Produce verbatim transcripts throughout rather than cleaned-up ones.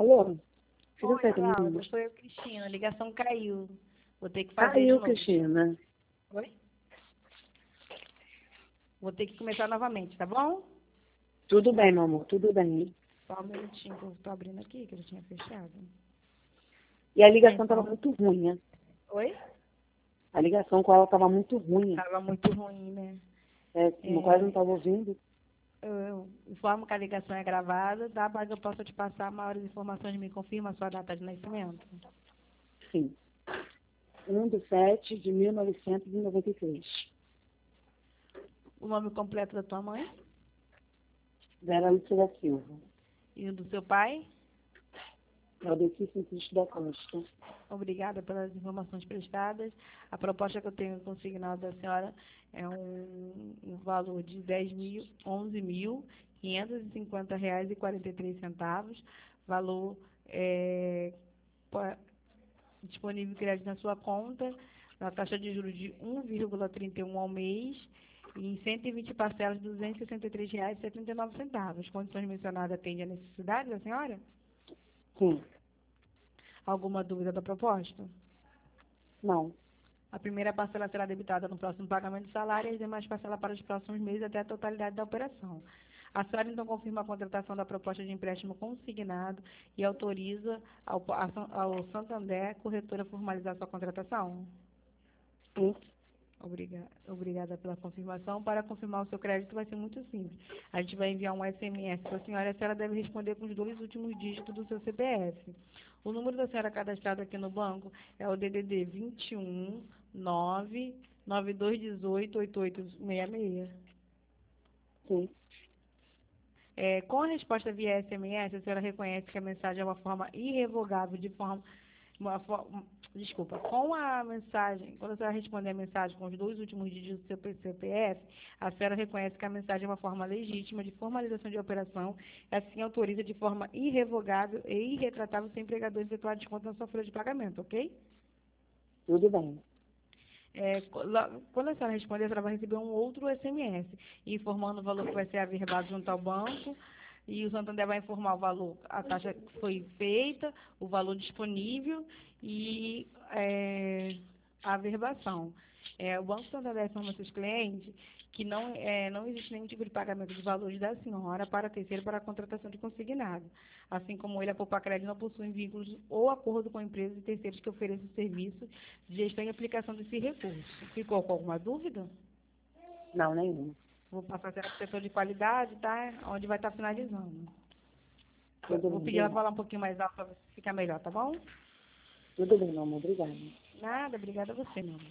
Alô? Fica Oi, perto de Laura, mim. sou eu, Cristina. A ligação caiu. Vou ter que fazer de Caiu, novo. Cristina. Oi? Vou ter que começar novamente, tá bom? Tudo bem, meu amor, tudo bem. Só um minutinho que eu tô abrindo aqui, que eu já tinha fechado. E a ligação Então. estava muito ruim, né? Oi? A ligação com ela estava muito ruim. Tava muito ruim, né? É, É, quase não estava ouvindo. eu, eu informo que a ligação é gravada, dá para que eu possa te passar maiores informações. Me confirma a sua data de nascimento? Sim. um de sete de mil novecentos e noventa e três. O nome completo da tua mãe? Vera Lúcia da Silva. E o do seu pai? Valdeci Francisco da Costa. Obrigada pelas informações prestadas. A proposta que eu tenho consignado da senhora é um, um valor de dez mil, onze mil, quinhentos e cinquenta reais e quarenta e três centavos. Valor é, pa- disponível em crédito na sua conta, na taxa de juros de um vírgula trinta e um ao mês, e em cento e vinte parcelas de duzentos e sessenta e três reais e setenta e nove centavos. As condições mencionadas atendem à necessidade da senhora? Sim. Alguma dúvida da proposta? Não. A primeira parcela será debitada no próximo pagamento de salário e as demais parcelas para os próximos meses até a totalidade da operação. A senhora, então, confirma a contratação da proposta de empréstimo consignado e autoriza ao, ao Santander Corretora a formalizar sua contratação? Sim. Obrigada, obrigada pela confirmação. Para confirmar o seu crédito vai ser muito simples. A gente vai enviar um S M S para a senhora e a senhora deve responder com os dois últimos dígitos do seu C P F. O número da senhora cadastrado aqui no banco é o D D D vinte e um, nove, nove dois um oito, oito oito seis seis. Sim. É, com a resposta via S M S, a senhora reconhece que a mensagem é uma forma irrevogável de forma Uma, fo- desculpa, com a mensagem, quando a senhora responder a mensagem com os dois últimos dígitos do seu C P F, a senhora reconhece que a mensagem é uma forma legítima de formalização de operação e assim autoriza de forma irrevogável e irretratável o seu empregador efetuar desconto na sua folha de pagamento, ok? Tudo bem. É, co- lá- quando a senhora responder, a senhora vai receber um outro S M S, informando o valor que vai ser averbado junto ao banco, e o Santander vai informar o valor, a taxa que foi feita, o valor disponível e é, a averbação. É, o Banco Santander informa aos seus clientes que não, é, não existe nenhum tipo de pagamento de valores da senhora para terceiro para a contratação de consignado. Assim como ele, a Poupa-Crédito não possui vínculos ou acordo com empresas e terceiros que ofereçam serviços de gestão e aplicação desse recurso. Ficou com alguma dúvida? Não, nenhuma. Vou passar para o setor de qualidade, tá? Onde vai estar finalizando. Tudo Vou bem. pedir ela falar um pouquinho mais alto para ficar melhor, tá bom? Tudo bem, meu amor. Obrigada. Nada, obrigada a você, meu amor.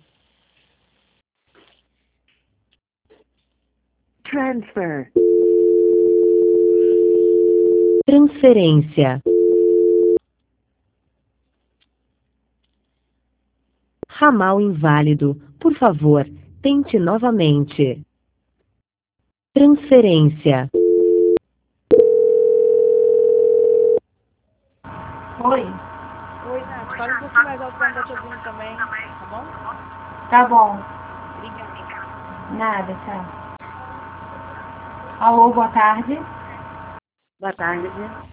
Transfer. Transferência. Ramal inválido. Por favor, tente novamente. Transferência. Oi, Oi, Nath, fala um pouquinho mais alto para não estar te ouvindo também, tá bom? tá bom. Obrigada. Nada, tchau. Alô, boa tarde. Boa tarde.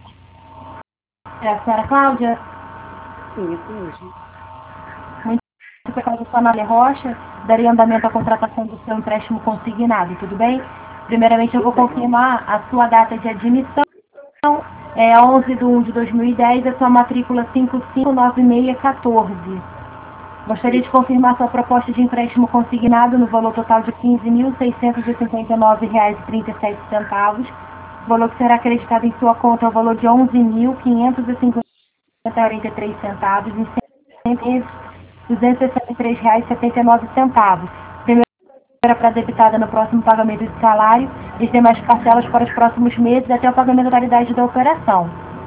É a senhora Cláudia? Sim, isso mesmo. Muito por causa da sua Nália Rocha, daria andamento à contratação do seu empréstimo consignado, tudo bem? Primeiramente, eu vou Tudo bem. confirmar a sua data de admissão. É onze de um de dois mil e dez, a sua matrícula cinco cinco nove seis um quatro. Gostaria de confirmar sua proposta de empréstimo consignado no valor total de quinze mil seiscentos e cinquenta e nove reais e trinta e sete centavos. O valor que será acreditado em sua conta é o valor de onze mil quinhentos e cinquenta reais e quarenta e três centavos e duzentos e sessenta e três reais e setenta e nove centavos. Primeira para debitada no próximo pagamento de salário e as demais parcelas para os próximos meses até o pagamento da totalidade da operação.